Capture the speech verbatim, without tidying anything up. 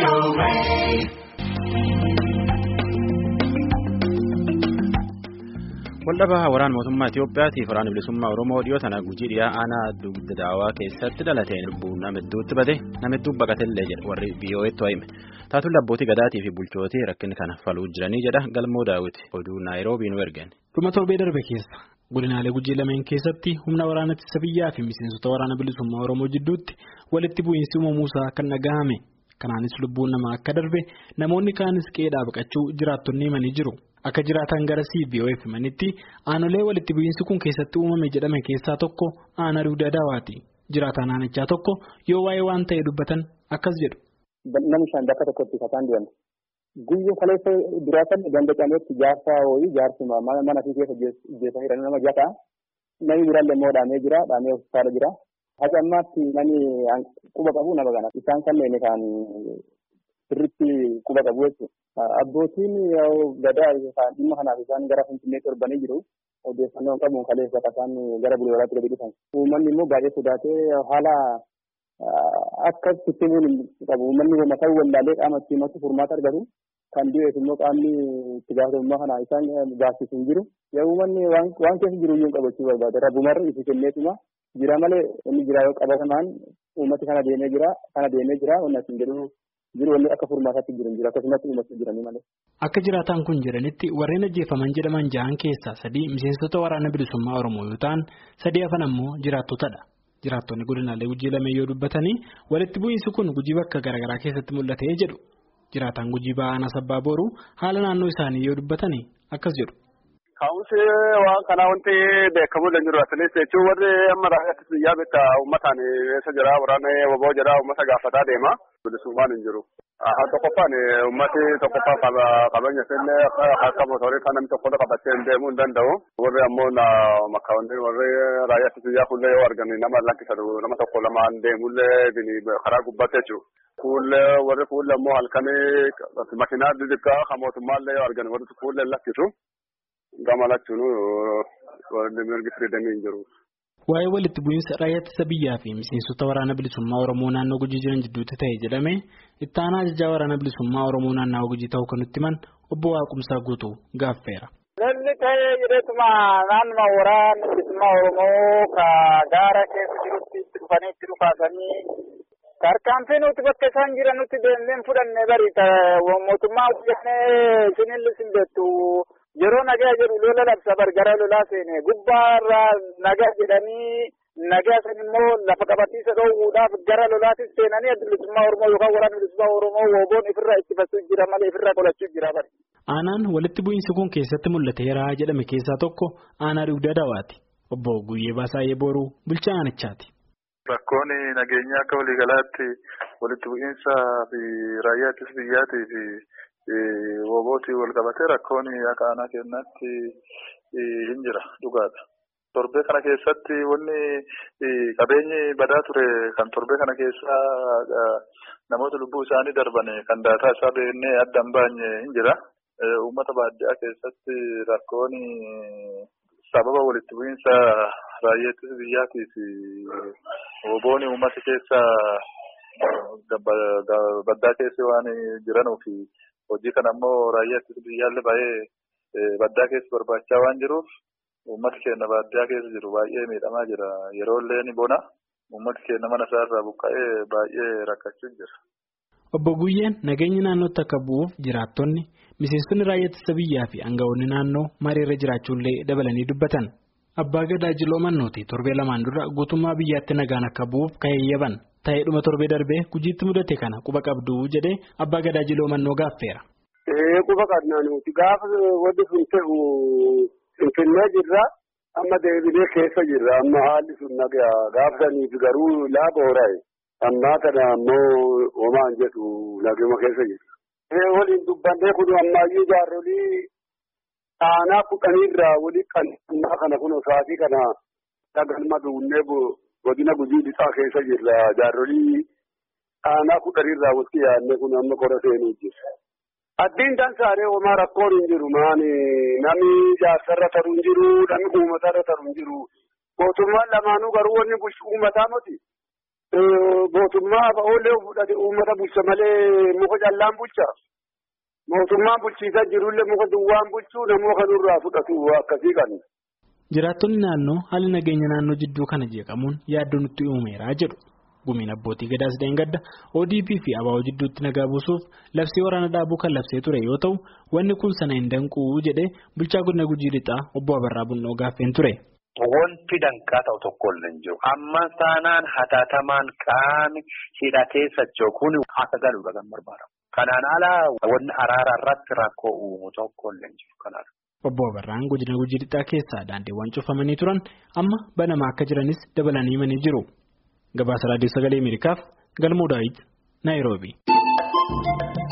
Waldhabaa waraana mootummaa Itoophiyaatiif waraana bilisummaa Oromoo dhiyoo tana Gujii dhiyaa aanaa dugda daawaa keessatti dhalateen lubbuun nama hedduutti bade nama hedduu baqatellee jedha warri B O Etti hime. Taatuun abbootii gadaatii fi bulchootii rakkina kana faluu jiranii jedha Galmoo Daawit oduu Naayiroobii nu ergan. Dhuma torbee darbe keessa godinaalee Gujii lameen keessatti humna waraana ittisa biyyaa fi miseensota waraana bilisummaa Oromoo jidduutti walitti bu'iinsi uumamuusaa kan dhagahame. Kanaanis lubbuun namaa akka darbe namoonni kaanis qe'ee baqachuu jiraattonni himanii jiru. Akka jiraatan gara C B O F manitti aanolee walitti bu'iinsi kun keessatti uumame jedhame keessaa tokko aanaa dugda daawaati. Jiraataan aanichaa tokko yoo waa'ee waan ta'e dubbatan akkas jedhu. Namni shan bakka tokkotti kataan deemu. Guyyuu kaleessa duraatan danda'ametti jaarsaa wayii jaarsuma mana fi keessa jeesanii jiran nama jataa. Namni biraallee immoo dhaamee jira, dhaamee hospitaala jira. Haga ammaatti namni quba qabu nama gana. Isaan kanneen kan sirriitti quba qabu jechuudha. Abbootiin gadaa dhimma kanaaf isaan gara Finfinneetti torbanii jiru. Odeeffannoo qabuun kaleessa isaan gara Bulee Horaatti gadi dhufan. Uummanni immoo baay'ee sodaatee haala akka tuttumuun qabu. Uummanni mataa wallaalee qaama itti himatu furmaata argatu. Kan dhiyeessu immoo qaamni itti gaafatamummaa kana isaan baasisu hin jiru. Yaa uummanni waan keessa jiru iyyuu qabachuu barbaada. Rabbumarra itti kenneetuma jira malee inni jira yoo qabatamaan uummati kana deemee jira kana deemee jira wanni asin jedhu jiru wanni akka furmaataatti jiru jira akkasumas uummati jiranii malee. Akka jiraataan kun jedhanitti warreen ajjeefaman jedhaman jahan keessaa sadii miseensota waraana bilisummaa Oromoo yoo ta'an sadii hafan ammoo jiraattotadha. Jiraattonni godinaalee Gujii lameen yoo dubbatanii walitti bu'iinsi kun Gujii bakka garaagaraa keessatti mul'atee jedhu. Jiraataan Gujii ba'aan Asabbaa Booruu haala naannoo isaanii yoo dubbatanii akkas jedhu. Ka'umsi waan kanaa wanti beekamu danda'u asinis jechuun warri amma raayyaa biyyaa bitta uummataan eessa jira waraana waboo jira uummata gaafataa deema bilisummaan hin jiru. Haa tokkoffaan uummati tokkoffaan qabeenya isaallee akka mootorii kan namni tokko qabatee deemuu hin danda'u. Warri ammoo makkaawwanni warri raayyaa biyyaa fuullee yoo argan nama lakkisatu nama tokko lamaan deemullee karaa gubbaatti jechuudha. Fuullee warri fuullee ammoo halkanii makiinaa xixiqqaa kan mootummaallee yoo argan warri fuullee lakkisu. Gamalachuun warri mirgi firidamii hin jiru. Waa'ee walitti bu'iinsa raayyaa ittisa biyyaa fi miseensota waraana bilisummaa Oromoo naannoo Gujii jiran jidduutti ta'e jedhame itti aanaa ajajaa waraana bilisummaa Oromoo naannoo Gujii ta'uu kan nutti himan obbo Waaqumsaa guutuu gaaffeera. Lolli ta'ee jedheetuma naannoo waraana bilisummaa Oromoo ka gaara keessa jirutti itti dhufanii itti dhufaasanii tarkaanfii nuti bakka isaan jiran nuti deemnee fudhannee bari mootummaa hojjannee isinillee sin beektu. Yeroo nagaa jedhu lola labsa bargara lolaa seene gubbaarraa nagaa jedhanii nagaa san immoo lafa qabatiisa dhoowwuudhaaf gara lolaatis seenanii bilisummaa Oromoo yookaan waraana bilisummaa Oromoo wooboon ifirraa ittifachuu jira malee ifirraa qolachuu jira bari. Aanaan walitti bu'iinsi kun keessatti mul'ateera jedhame keessaa tokko aanaa dugda daawaati. Obbo Guyyee Baasaayee Booruu bulchaa aanichaati. Rakkoon nageenyaa akka waliigalaatti walitti bu'iinsa fi raayyaa ittisa biyyaatii fi Wobooti wal qabatee rakkoon akka aanaa kennaatti hin jira dhugaadha. Torbee kana keessatti wanni qabeenyi badaa ture kan torbee kana keessa namoota lubbuu isaanii darban kan daataa isaa beeknee adda hin baanye hin jira. Uummata baadiyyaa keessatti rakkoon sababa walitti bu'iinsa raayyaa ittisa biyyaatii fi wobooni uummata keessa baddaa keessa waan jiranuuf. Hojii kana ammoo raayyaa ittisa biyyaallee baay'ee baddaa keessa barbaachaa waan jiruuf uummati keenya baadiyyaa keessa jiru baay'ee miidhamaa jira. Yeroo illee ni bona uummati keenya mana isaarraa buqqa'ee baay'ee rakkachuu jira. Obbo Guyyeen nageenyi naannootti akka bu'uuf jiraattonni miseensonni raayyaa ittisa biyyaa fi aangawoonni naannoo mariirra jiraachuullee dabalanii dubbatan. Abbaa Gadaa Jiloo Mannooti torbee lamaan dura guutummaa biyyaatti nagaan akka bu'uuf ka'eeyyaban. Ta'ee dhuma torbee darbee Gujiitti mudate kana quba qabdu jedhee Abbaa Gadaa Jiloo Mannoo gaaffeera. Ee quba qabnaa nuti gaafa wanti sun ta'u Finfinnee jirra amma deebinee keessa jirra amma haalli sun nagaa gaafa saniif garuu laaba horaa'e ammaa kana ammoo homaan jedhu naguma keessa jirra. Ee waliin dubbannee kun ammayyuu jaarolii aanaa kudhaniirraa walii kan ammaa kana kun sa'aatii kana dhagalma duunnee godina Gujii lixaa keessa jirra jaarolii aanaa kudhaniirraa walitti yaadne kun amma kora seenuu jira. Addiin dansaaree homaa rakkoon hin jiru maani namni jaarsarra taru hin jiru namni uummatarra taru hin jiru mootummaan lamaanuu garuu wanni bulchu uummataa miti mootummaa oolee fudhate uummata bulcha malee muka callaan bulcha. Mootummaan bulchiisaa jirullee muka duwwaan bulchuu namoo kanurraa fudhatu akkasii kan. Jiraattonni naannoo haalli nageenya naannoo jidduu kana jeeqamuun yaaddoo nutti uumeeraa jedhu. Gumiin abbootii gadaas Deengadda O D P fi A B O jidduutti nagaa buusuuf labsii waraana dhaabuu kan labsee ture yoo ta'u wanni kun sana hin danquu jedhee bulchaa godina Gujii Lixaa obbo Abarraa Bunnoo gaaffeen ture. Wanti danqaa ta'u tokko illee hin jiru. Amma saanaan hatattamaan qaami hidhatee socho'uun akka galuudha kan barbaadamu. Kanaan alaa wanni araara irratti rakkoo uumu tokko illee hin jiru kanaaf. Obbo Abarraan godina Gujii Lixaa keessaa daandiiwwan cufamanii turan amma banamaa akka jiranis dabalanii himanii jiru. Gabaasa Raadiyoo Sagalee Ameerikaaf Galmoo Daawit Naayiroobii.